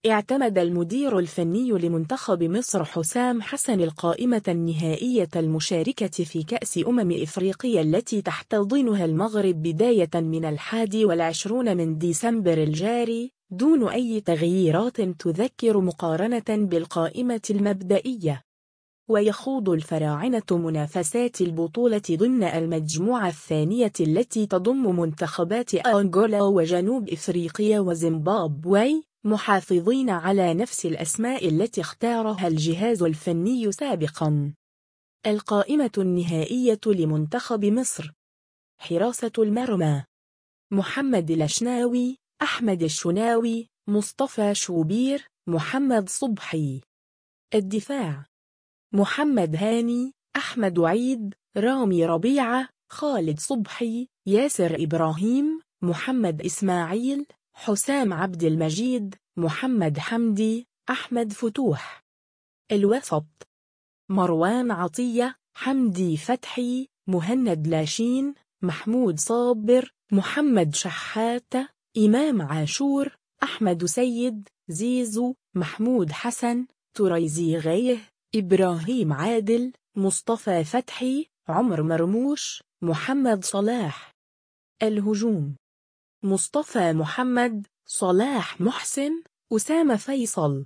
اعتمد المدير الفني لمنتخب مصر حسام حسن القائمة النهائية المشاركة في كأس إفريقيا التي تحتضنها المغرب بداية من 21 من ديسمبر الجاري، دون أي تغييرات تذكر مقارنة بالقائمة المبدئية. ويخوض الفراعنة منافسات البطولة ضمن المجموعة الثانية التي تضم منتخبات أنغولا وجنوب إفريقيا وزيمبابوي، محافظين على نفس الأسماء التي اختارها الجهاز الفني سابقاً. القائمة النهائية لمنتخب مصر: حراسة المرمى: محمد الأشناوي، أحمد الشناوي، مصطفى شوبير، محمد صبحي. الدفاع: محمد هاني، أحمد عيد، رامي ربيعة، خالد صبحي، ياسر إبراهيم، محمد إسماعيل، حسام عبد المجيد، محمد حمدي، أحمد فتوح. الوسط: مروان عطية، حمدي فتحي، مهند لاشين، محمود صابر، محمد شحات، إمام عاشور، أحمد سيد، زيزو، محمود حسن، تريزي غيه، إبراهيم عادل، مصطفى فتحي، عمر مرموش، محمد صلاح. الهجوم: مصطفى محمد، صلاح محسن، أسامة فيصل.